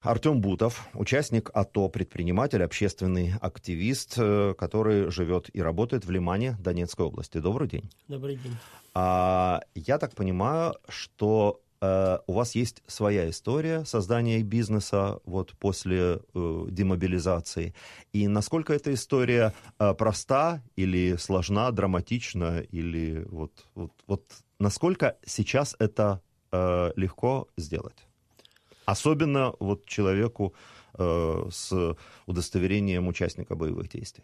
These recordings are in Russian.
Артем Бутов, участник АТО, предприниматель, общественный активист, который живет и работает в Лимане Донецкой области. Добрый день. Добрый день. Я так понимаю, что у вас есть своя история создания бизнеса вот после демобилизации. И насколько эта история проста или сложна, драматична, или вот насколько сейчас это легко сделать? Особенно вот человеку с удостоверением участника боевых действий.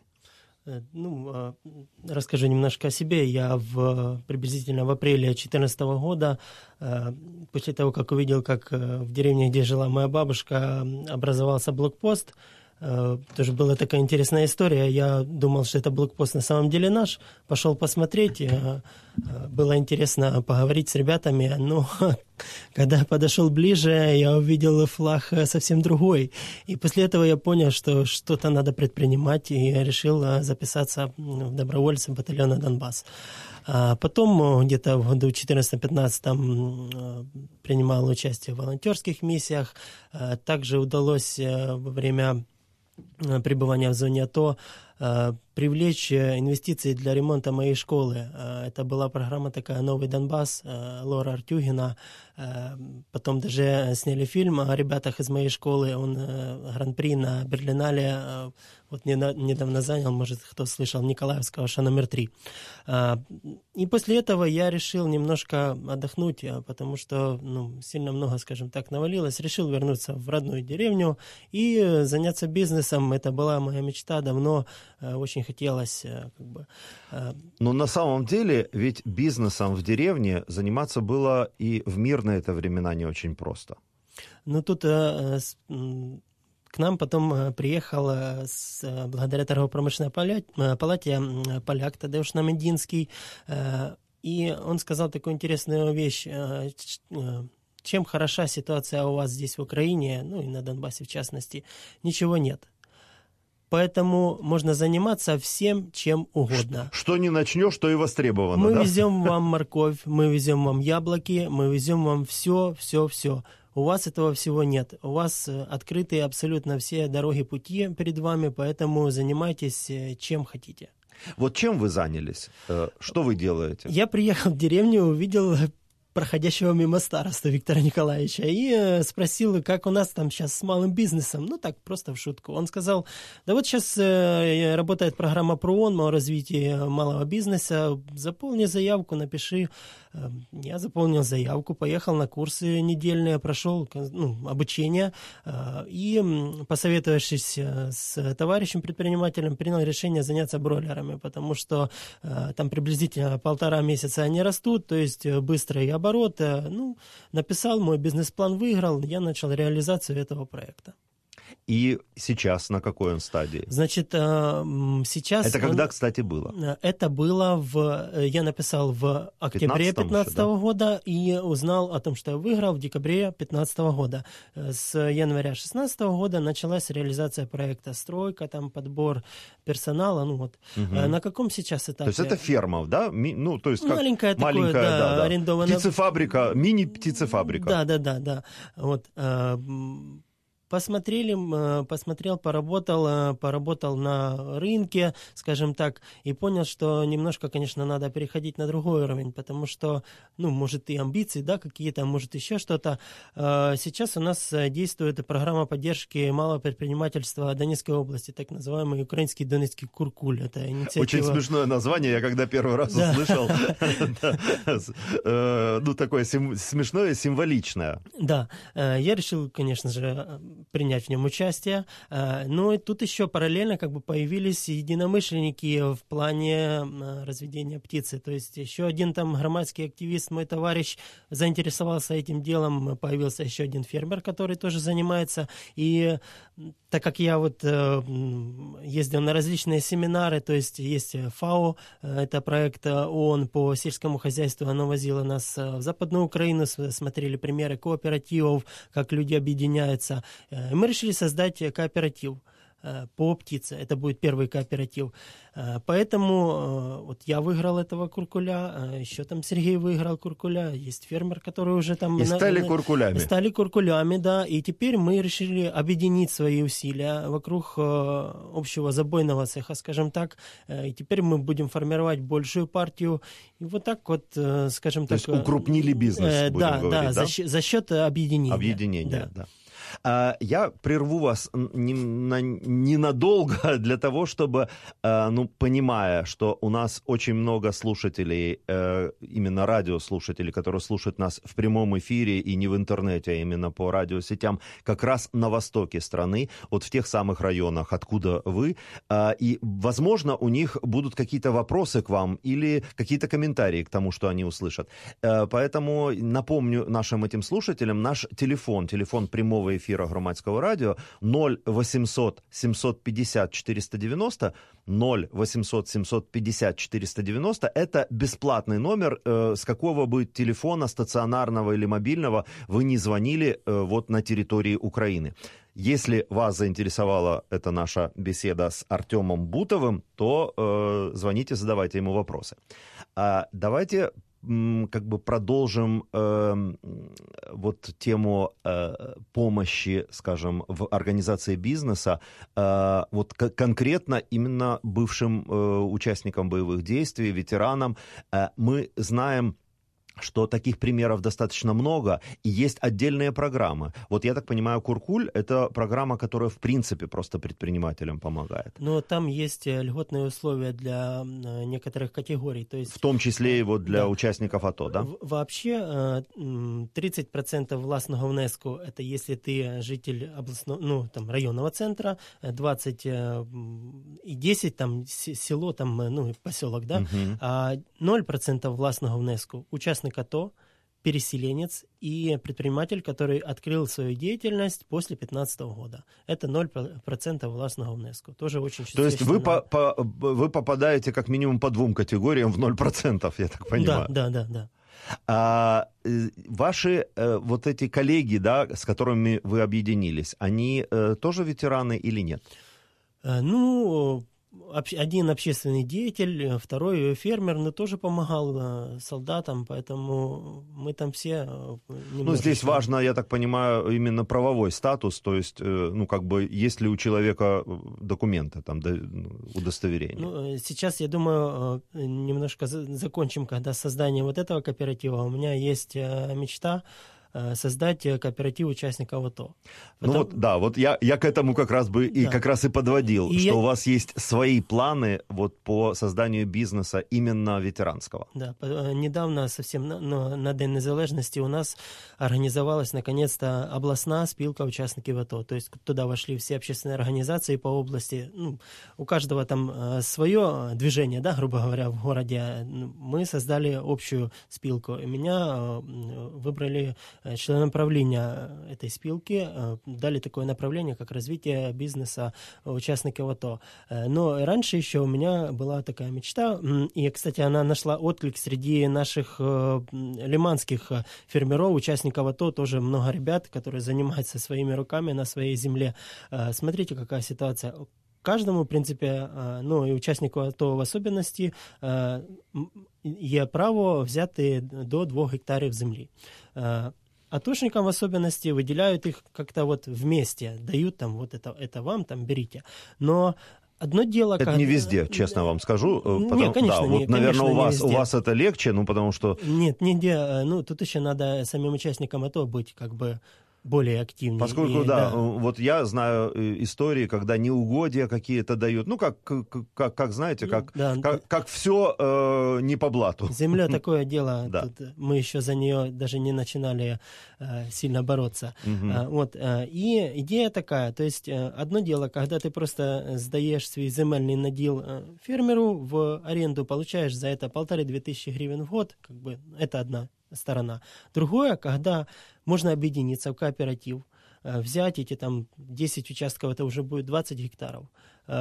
Расскажу немножко о себе. Я приблизительно в апреле 2014 года, после того, как увидел, как в деревне, где жила моя бабушка, образовался блокпост. Тоже была такая интересная история. Я думал, что это блокпост на самом деле наш. Пошел посмотреть. Было интересно поговорить с ребятами. Но когда подошел ближе, я увидел флаг совсем другой. И после этого я понял, что что-то надо предпринимать. И решил записаться в добровольцы батальона «Донбасс». А потом где-то в году 2014-2015 принимал участие в волонтерских миссиях. Также удалось во время пребывания в зоне АТО привлечь инвестиции для ремонта моей школы. Это была программа такая «Новый Донбасс» Лора Артюгина. Потом даже сняли фильм о ребятах из моей школы. Он гран-при на Берлинале вот недавно занял, может, кто слышал, Николаевского номер 3. И после этого я решил немножко отдохнуть, потому что сильно много, скажем так, навалилось. Решил вернуться в родную деревню и заняться бизнесом. Это была моя мечта давно. Очень хотелось Но на самом деле ведь бизнесом в деревне заниматься было и в мирные это времена не очень просто. Тут к нам потом приехал благодаря торгово-промышленной палате поляк Тадеуш Намединский, и он сказал такую интересную вещь. Чем хороша ситуация у вас здесь в Украине, и на Донбассе в частности, ничего нет. Поэтому можно заниматься всем, чем угодно. Что не начнешь, то и востребовано. Мы везем вам морковь, мы везем вам яблоки, мы везем вам все. У вас этого всего нет. У вас открыты абсолютно все дороги, пути перед вами, поэтому занимайтесь чем хотите. Вот чем вы занялись? Что вы делаете? Я приехал в деревню, увидел проходящего мимо староста Виктора Николаевича и спросил, как у нас там сейчас с малым бизнесом. Так, просто в шутку. Он сказал, да вот сейчас работает программа ПРООН о развитии малого бизнеса, заполни заявку, напиши. Я заполнил заявку, поехал на курсы недельные, прошел обучение и, посоветовавшись с товарищем-предпринимателем, принял решение заняться бройлерами, потому что там приблизительно 1,5 месяца они растут, то есть быстрый оборот. Написал, мой бизнес-план выиграл, я начал реализацию этого проекта. И сейчас на какой он стадии? Значит, сейчас... Это когда, кстати, было? Это было я написал в октябре 2015 года и узнал о том, что я выиграл в декабре 2015 года. С января 2016 года началась реализация проекта, стройка, подбор персонала. Угу. На каком сейчас этапе? То есть это ферма, да? То есть как маленькая такая, арендованная. Птицефабрика, мини-птицефабрика. Да. Вот. Посмотрел, поработал на рынке, скажем так, и понял, что немножко, конечно, надо переходить на другой уровень, потому что, может, и амбиции, какие-то, может, еще что-то. Сейчас у нас действует программа поддержки малого предпринимательства Донецкой области, так называемый украинский Донецкий Куркуль. Это инициатива... Очень смешное название, я когда первый раз услышал. Такое смешное, символичное. Да, я решил, конечно же, принять в нем участие. Но и тут еще параллельно появились единомышленники в плане разведения птицы. То есть еще один громадский активист, мой товарищ, заинтересовался этим делом. Появился еще один фермер, который тоже занимается. И так как я ездил на различные семинары, то есть ФАО, это проект ООН по сельскому хозяйству, оно возило нас в Западную Украину, смотрели примеры кооперативов, как люди объединяются. Мы решили создать кооператив. по птице. Это будет первый кооператив. Поэтому вот я выиграл этого куркуля, еще там Сергей выиграл куркуля, есть фермер, который уже там... И стали куркулями. Стали куркулями, да. И теперь мы решили объединить свои усилия вокруг общего забойного цеха, скажем так. И теперь мы будем формировать большую партию. И вот так вот, скажем так... То есть укрупнили бизнес, будем говорить, да? За счет объединения. Объединения, да. Я прерву вас ненадолго для того, чтобы, понимая, что у нас очень много слушателей, именно радиослушателей, которые слушают нас в прямом эфире и не в интернете, а именно по радиосетям, как раз на востоке страны, вот в тех самых районах, откуда вы, и, возможно, у них будут какие-то вопросы к вам или какие-то комментарии к тому, что они услышат. Поэтому напомню нашим этим слушателям наш телефон прямого эфира Громадського радио 0800 750 490, 0800 750 490. Это бесплатный номер, с какого бы телефона, стационарного или мобильного, вы не звонили вот на территории Украины. Если вас заинтересовала эта наша беседа с Артемом Бутовым, то звоните, задавайте ему вопросы. Давайте продолжим вот тему помощи, скажем, в организации бизнеса, вот конкретно именно бывшим участникам боевых действий, ветеранам. Мы знаем, что таких примеров достаточно много, и есть отдельные программы. Вот я так понимаю, Куркуль – это программа, которая в принципе просто предпринимателям помогает. Но там есть льготные условия для некоторых категорий. То есть, в том числе и вот для участников АТО, да? Вообще 30% власного внеску – это если ты житель областного, районного центра, 20 и 10 там село, там, поселок, да? А 0% власного внеску – участник АТО, переселенец и предприниматель, который открыл свою деятельность после 2015 года. Это 0% властного внеску. Тоже очень существенно. То есть вы попадаете как минимум по двум категориям в 0%, я так понимаю. Да. Ваши вот эти коллеги, да, с которыми вы объединились, они тоже ветераны или нет? Один общественный деятель, второй фермер, но тоже помогал солдатам, поэтому мы там все... здесь важно, я так понимаю, именно правовой статус, то есть, есть ли у человека документы, там, удостоверения? Сейчас, я думаю, немножко закончим, когда создание вот этого кооператива. У меня есть мечта создать кооператив участников АТО. Я к этому как раз и подводил, у вас есть свои планы вот по созданию бизнеса именно ветеранского. Да, недавно совсем на День незалежности у нас организовалась наконец-то областная спилка участников АТО. То есть туда вошли все общественные организации по области. У каждого там свое движение, да, грубо говоря, в городе. Мы создали общую спилку. И меня выбрали членом правления этой спилки, дали такое направление, как развитие бизнеса участников АТО. Но раньше еще у меня была такая мечта, и, кстати, она нашла отклик среди наших лиманских фермеров, участников АТО, тоже много ребят, которые занимаются своими руками на своей земле. Смотрите, какая ситуация. Каждому, в принципе, и участнику АТО в особенности, є право взяти до 2 гектарів землі. Атошникам в особенности выделяют их как-то вот вместе, дают там вот это вам, там берите. Но одно дело... Это не везде, честно вам скажу. Нет, конечно, наверное, у вас это легче, потому что... Нет, нигде. Тут еще надо самим участникам АТО быть как бы более активнее. Поскольку, вот я знаю истории, когда неугодия какие-то дают, как знаете, как все не по блату. Земля такое дело, тут мы еще за нее даже не начинали сильно бороться. И идея такая, то есть одно дело, когда ты просто сдаешь свой земельный надел фермеру в аренду, получаешь за это 1500 гривен в год, как бы это одна сторона. Другое, когда можно объединиться в кооператив, взять эти там 10 участков, это уже будет 20 гектаров,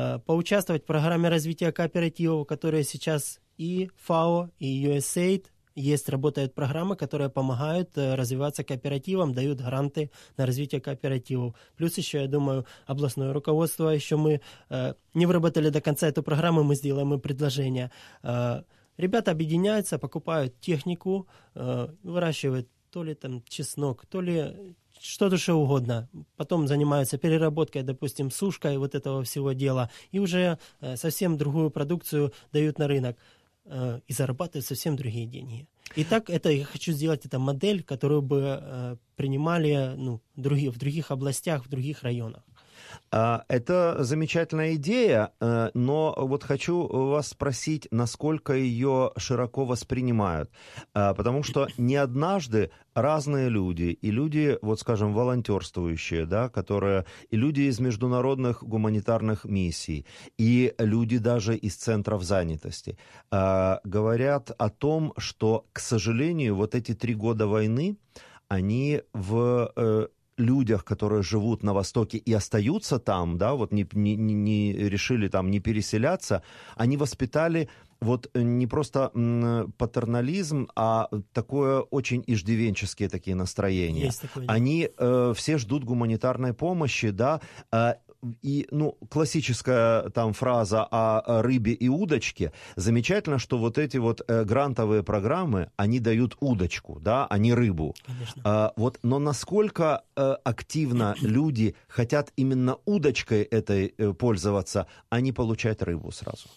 поучаствовать в программе развития кооперативов, которые сейчас и ФАО, и USAID, работают программы, которые помогают развиваться кооперативам, дают гранты на развитие кооперативов. Плюс еще, я думаю, областное руководство, еще мы не выработали до конца эту программу, мы сделаем им предложение. Ребята объединяются, покупают технику, выращивают то ли там чеснок, то ли что душе угодно. Потом занимаются переработкой, допустим, сушкой вот этого всего дела. И уже совсем другую продукцию дают на рынок. И зарабатывают совсем другие деньги. Итак, я хочу сделать это модель, которую бы принимали в других областях, в других районах. Это замечательная идея, но вот хочу вас спросить, насколько ее широко воспринимают. Потому что не однажды разные люди, и люди, вот скажем, волонтерствующие, да, и люди из международных гуманитарных миссий, и люди даже из центров занятости, говорят о том, что, к сожалению, вот эти 3 года войны, они в людях, которые живут на Востоке и остаются там, да, вот не решили там не переселяться, они воспитали вот не просто патернализм, а такое очень иждивенческие такие настроения. Есть такое, да. Они все ждут гуманитарной помощи, да, и, классическая там фраза о рыбе и удочке. Замечательно, что вот эти вот грантовые программы, они дают удочку, да, а не рыбу. Конечно. Но насколько активно люди хотят именно удочкой этой пользоваться, а не получать рыбу сразу?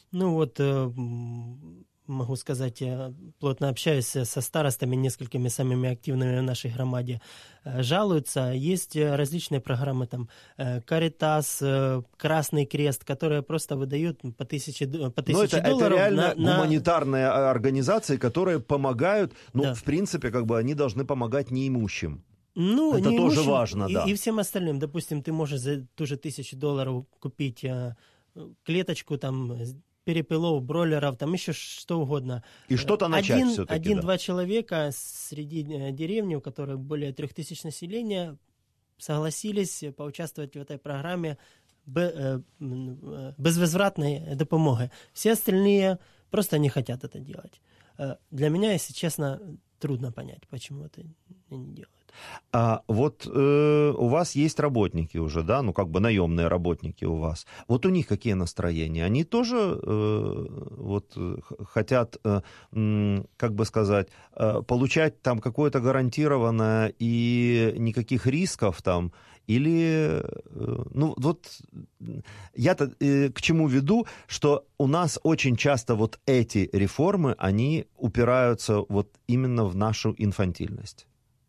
Могу сказать, я плотно общаюсь со старостами, несколькими самыми активными в нашей громаде. Жалуются, есть различные программы, там, Каритас, Красный Крест, которые просто выдают по $1000. Это реально гуманитарные организации, которые помогают, да. В принципе, они должны помогать неимущим. Это тоже важно, да. И всем остальным. Допустим, ты можешь за ту же $1000 купить клеточку, там, перепелов, бройлеров, там еще что угодно. И что-то начать все-таки. 1-2 человека среди деревни, у которой более 3000 населения, согласились поучаствовать в этой программе безвозвратной допомоги. Все остальные просто не хотят это делать. Для меня, если честно, трудно понять, почему это не делают. У вас есть работники уже, да, наемные работники у вас. Вот у них какие настроения? Они тоже хотят, получать там какое-то гарантированное и никаких рисков там? Или, я-то к чему веду, что у нас очень часто вот эти реформы, они упираются вот именно в нашу инфантильность.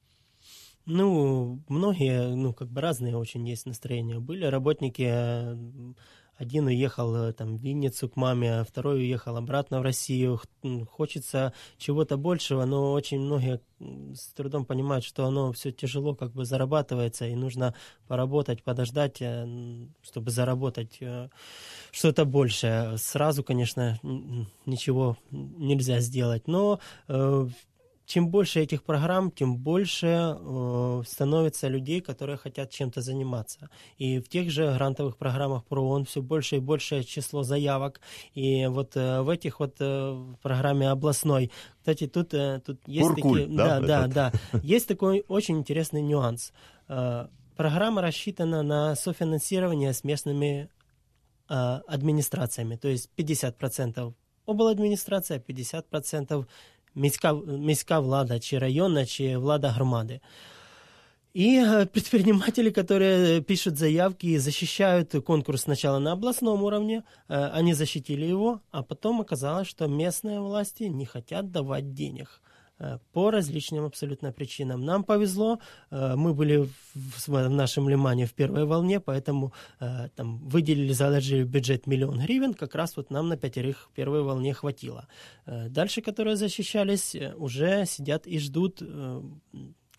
Многие, разные очень есть настроения. Были работники, один уехал там в Винницу к маме, второй уехал обратно в Россию. Хочется чего-то большего, но очень многие с трудом понимают, что оно все тяжело зарабатывается, и нужно поработать, подождать, чтобы заработать что-то большее. Сразу, конечно, ничего нельзя сделать, но чем больше этих программ, тем больше становится людей, которые хотят чем-то заниматься. И в тех же грантовых программах ПРООН все больше и большее число заявок. И вот в этих программе областной, кстати, тут есть Куркуль, такие... Да. Есть такой очень интересный нюанс. Программа рассчитана на софинансирование с местными администрациями. То есть 50% обладміністрація, 50% міська влада, чи районна, чи влада громади. И предприниматели, которые пишут заявки, защищают конкурс сначала на областном уровне, они защитили его, а потом оказалось, что местные власти не хотят давать денег по различным абсолютно причинам. Нам повезло, мы были в нашем Лимане в первой волне, поэтому там выделили, заложили в бюджет 1 000 000 гривен, как раз нам на 5 в первой волне хватило. Дальше, которые защищались, уже сидят и ждут,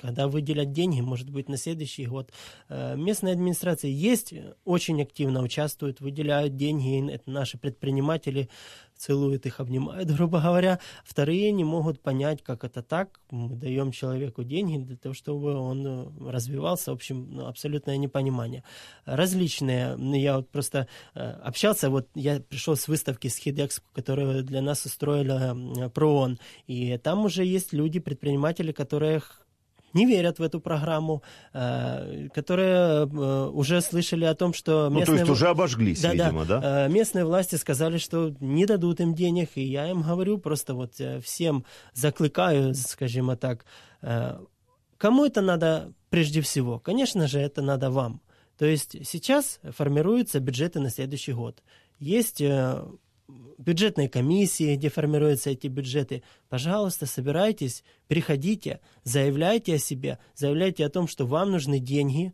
когда выделять деньги, может быть, на следующий год. Местные администрации есть, очень активно участвуют, выделяют деньги, это наши предприниматели, целуют их, обнимают, грубо говоря. Вторые не могут понять, как это так. Мы даем человеку деньги для того, чтобы он развивался. В общем, абсолютное непонимание. Различные. Я вот просто общался, вот я пришел с выставки с HeadExpo, которую для нас устроили ПРООН. И там уже есть люди, предприниматели, которые не верят в эту программу, которые уже слышали о том, что местные... то есть уже обожглись, видимо, да? Местные власти сказали, что не дадут им денег, и я им говорю, просто вот всем закликаю, скажем так, кому это надо прежде всего? Конечно же, это надо вам. То есть сейчас формируются бюджеты на следующий год. Есть бюджетные комиссии, где формируются эти бюджеты. Пожалуйста, собирайтесь, приходите, заявляйте о себе, заявляйте о том, что вам нужны деньги,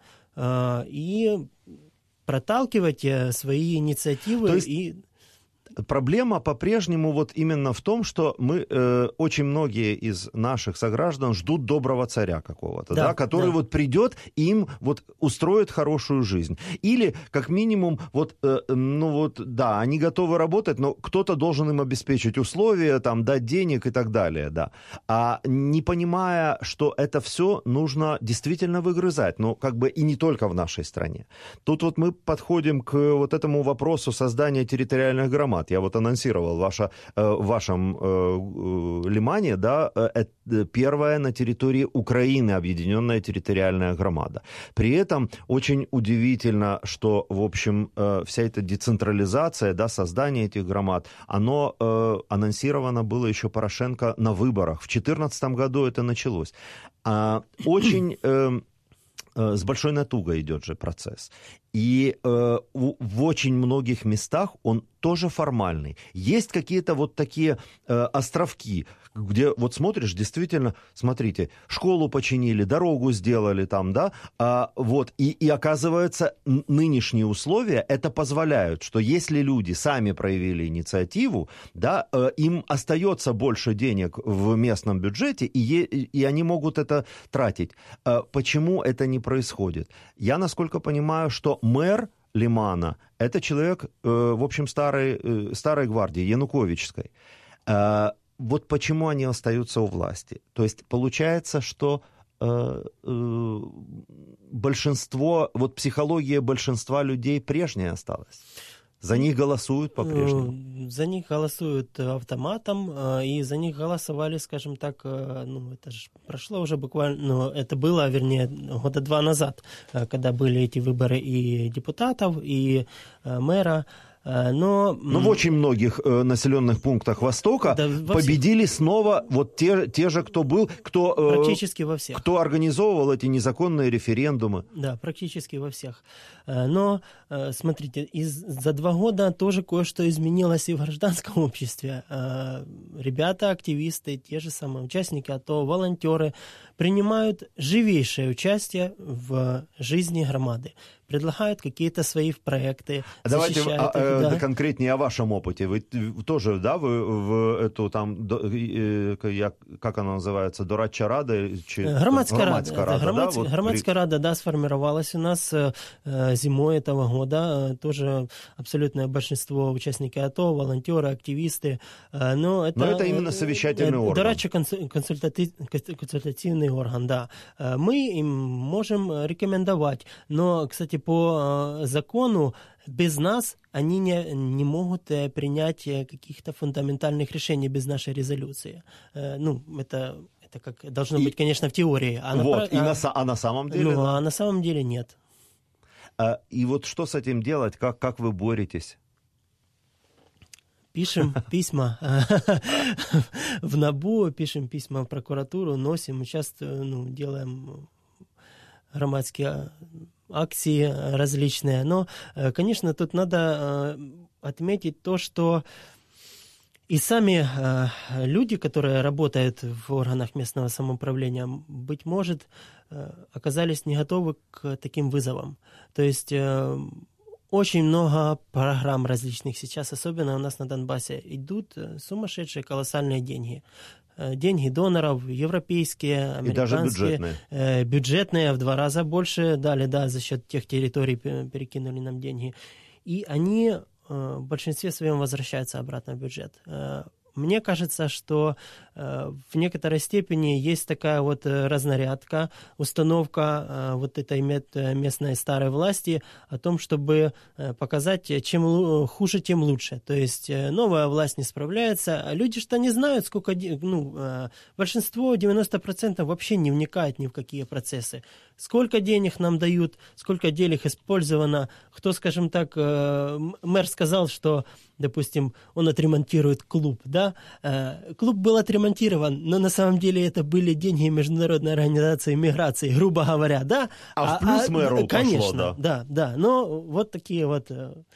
и проталкивайте свои инициативы. То есть проблема по-прежнему вот именно в том, что мы, очень многие из наших сограждан ждут доброго царя какого-то, да, который вот придет и им вот устроит хорошую жизнь. Или, как минимум, вот, да, они готовы работать, но кто-то должен им обеспечить условия, там, дать денег и так далее, да. А не понимая, что это все нужно действительно выгрызать, но как бы и не только в нашей стране. Тут вот мы подходим к вот этому вопросу создания территориальных громад. Я вот анонсировал в вашем Лимане, да, первая на территории Украины объединенная территориальная громада. При этом очень удивительно, что, в общем, вся эта децентрализация, да, создание этих громад, оно анонсировано было еще Порошенко на выборах. В 2014 году это началось. Очень... с большой натугой идет же процесс. И в очень многих местах он тоже формальный. Есть какие-то вот такие островки, где вот смотришь, действительно, смотрите, школу починили, дорогу сделали там, да, вот, и оказывается, нынешние условия это позволяют, что если люди сами проявили инициативу, да, им остается больше денег в местном бюджете, и они могут это тратить. Почему это не происходит? Я, насколько понимаю, что мэр Лимана – это человек, в общем, старой гвардии, януковичской. Вот почему они остаются у власти. То есть получается, что большинство, вот психология большинства людей прежняя осталась. За них голосуют по-прежнему? За них голосуют автоматом, и за них голосовали, скажем так, это же прошло уже буквально, это было, вернее, года 2 назад, когда были эти выборы и депутатов, и мэра. Но в очень многих населенных пунктах Востока победили снова вот те же, кто был, практически во всех. Кто организовывал эти незаконные референдумы. Да, практически во всех. Но, смотрите, за 2 года тоже кое-что изменилось и в гражданском обществе. Ребята, активисты, те же самые участники АТО, волонтеры принимают живейшее участие в жизни громады. Предлагают какие-то свои проекты. Давайте конкретнее о вашем опыте. Вы тоже, да, вы в эту там, как она называется, дорадча рада? Громадская рада, да, сформировалась у нас зимой этого года. Тоже абсолютное большинство участников АТО, волонтеры, активисты. Но это именно совещательный орган. Дорадчий консультативный орган, да. Мы им можем рекомендовать. Но, кстати, по закону без нас они не могут принять каких-то фундаментальных решений без нашей резолюции. Это как должно быть, конечно, в теории. А на самом деле? А на самом деле нет. И вот что с этим делать? Как вы боретесь? Пишем письма в НАБУ, пишем письма в прокуратуру, носим. Мы сейчас делаем громадские акции различные. Но, конечно, тут надо отметить то, что и сами люди, которые работают в органах местного самоуправления, быть может, оказались не готовы к таким вызовам. То есть очень много программ различных сейчас, особенно у нас на Донбассе, идут сумасшедшие колоссальные деньги. деньги доноров, европейские, американские. И даже бюджетные. Бюджетные в 2 раза больше дали, да, за счет тех территорий перекинули нам деньги. И они в большинстве своем возвращаются обратно в бюджет. Мне кажется, что в некоторой степени есть такая вот разнарядка, установка вот этой местной старой власти о том, чтобы показать, чем хуже, тем лучше. То есть новая власть не справляется, а люди что не знают, сколько... большинство, 90% вообще не вникает ни в какие процессы. Сколько денег нам дают, сколько денег использовано. Кто, скажем так, мэр сказал, что, допустим, он отремонтирует клуб, да? Клуб был отремонтирован, но на самом деле это были деньги Международной организации миграции, грубо говоря, да? А в плюс мэру конечно, пошло, да. Но вот такие вот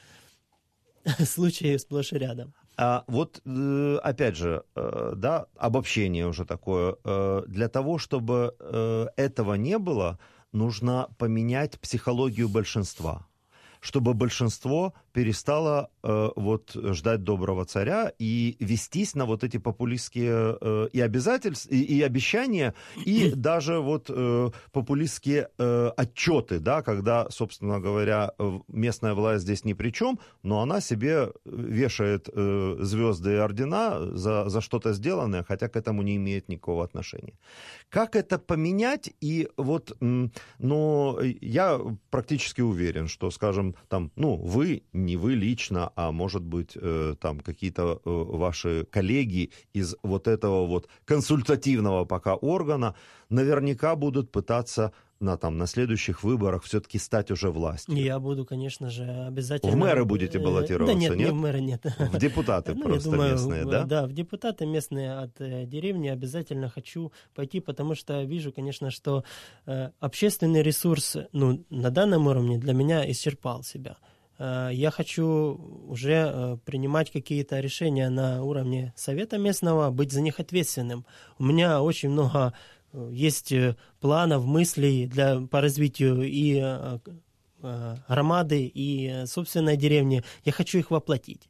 случаи сплошь и рядом. Вот, опять же, да, обобщение уже такое. Для того, чтобы этого не было, нужно поменять психологию большинства, чтобы большинство перестало вот ждать доброго царя и вестись на вот эти популистские и обязательства, и обещания, и даже вот популистские отчеты, да, когда, собственно говоря, местная власть здесь ни при чем, но она себе вешает звезды и ордена за что-то сделанное, хотя к этому не имеет никакого отношения. Как это поменять? И вот, но я практически уверен, что, скажем, там, вы, не вы лично, а может быть, там какие-то ваши коллеги из вот этого вот консультативного пока органа наверняка будут пытаться на следующих выборах все-таки стать уже властью. Я буду, конечно же, обязательно... В мэры будете баллотироваться, нет? Нет, в мэры нет. В депутаты просто я думаю, местные, да? Да, в депутаты местные от деревни обязательно хочу пойти, потому что вижу, конечно, что общественный ресурс, на данном уровне для меня исчерпал себя. Я хочу уже принимать какие-то решения на уровне совета местного, быть за них ответственным. У меня очень много есть планов, мыслей по развитию и громады, и собственной деревни. Я хочу их воплотить.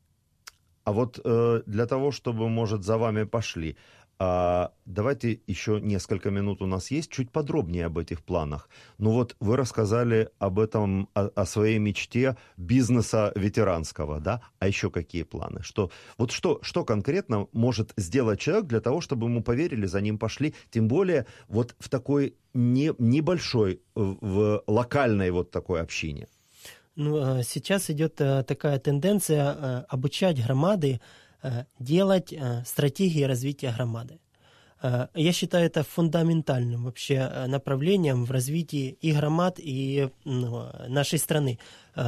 А вот для того, чтобы, может, за вами пошли, давайте еще несколько минут у нас есть, чуть подробнее об этих планах. Вот вы рассказали об этом, о своей мечте бизнеса ветеранского, да? А еще какие планы? Что конкретно может сделать человек для того, чтобы ему поверили, за ним пошли? Тем более вот в такой небольшой, в локальной вот такой общине. Сейчас идет такая тенденция обучать громады делать стратегии развития громады. Я считаю это фундаментальным вообще направлением в развитии и громад, и нашей страны.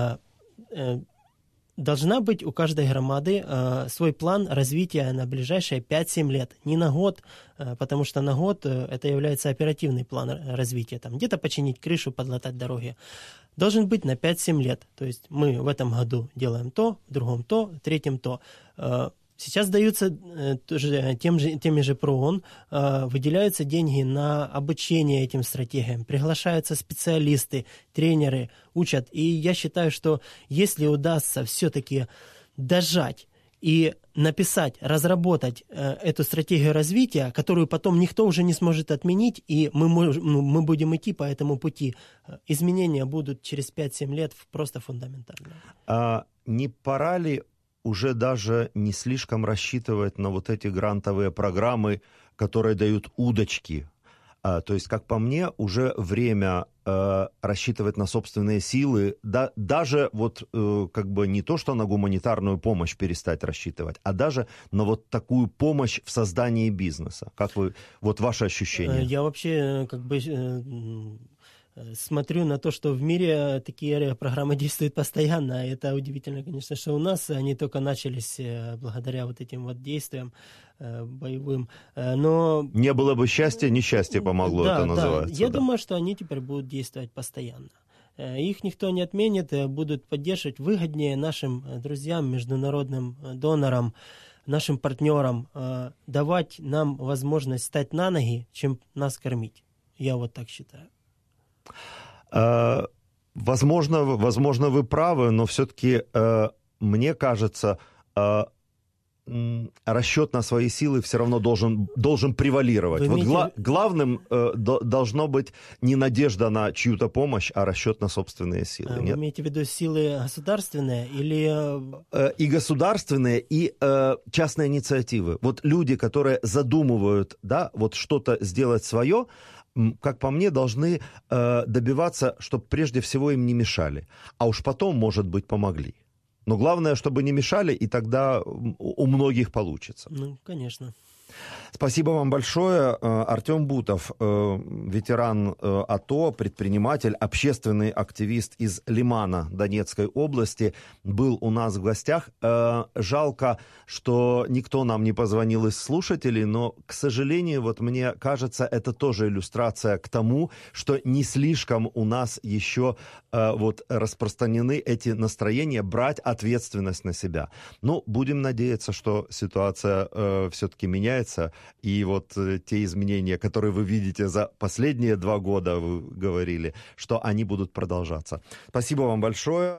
Должна быть у каждой громады свой план развития на ближайшие 5-7 лет. Не на год, потому что на год это является оперативный план развития. Там где-то починить крышу, подлатать дороги. Должен быть на 5-7 лет. То есть мы в этом году делаем то, в другом то, в третьем то. Сейчас даются теми же ПРООН, выделяются деньги на обучение этим стратегиям, приглашаются специалисты, тренеры, учат. И я считаю, что если удастся все-таки дожать и написать, разработать эту стратегию развития, которую потом никто уже не сможет отменить, и мы будем идти по этому пути, изменения будут через 5-7 лет просто фундаментальные. Не пора ли уже даже не слишком рассчитывать на вот эти грантовые программы, которые дают удочки? То есть, как по мне, уже время рассчитывать на собственные силы, даже вот как бы не то, что на гуманитарную помощь перестать рассчитывать, а даже на вот такую помощь в создании бизнеса. Как вы, вот ваши ощущения? Я вообще как бы смотрю на то, что в мире такие программы действуют постоянно. Это удивительно, конечно, что у нас они только начались благодаря вот этим вот действиям боевым. Но... Не было бы счастья, несчастье помогло, это называется. Я думаю, что они теперь будут действовать постоянно. Их никто не отменит, будут поддерживать выгоднее нашим друзьям, международным донорам, нашим партнерам, давать нам возможность стать на ноги, чем нас кормить. Я вот так считаю. Возможно, вы правы, но все-таки мне кажется, расчет на свои силы все равно должен превалировать. Вот главным должно быть не надежда на чью-то помощь, а расчет на собственные силы. Вы имеете в виду силы государственные или... И государственные, и частные инициативы. Вот люди, которые задумывают, да, вот что-то сделать свое, как по мне, должны добиваться, чтобы прежде всего им не мешали. А уж потом, может быть, помогли. Но главное, чтобы не мешали, и тогда у многих получится. Ну, конечно. Спасибо вам большое. Артем Бутов, ветеран АТО, предприниматель, общественный активист из Лимана Донецкой области, был у нас в гостях. Жалко, что никто нам не позвонил из слушателей, но, к сожалению, вот мне кажется, это тоже иллюстрация к тому, что не слишком у нас еще вот распространены эти настроения брать ответственность на себя. Ну, будем надеяться, что ситуация все-таки меняется. И вот те изменения, которые вы видите за последние 2 года, вы говорили, что они будут продолжаться. Спасибо вам большое.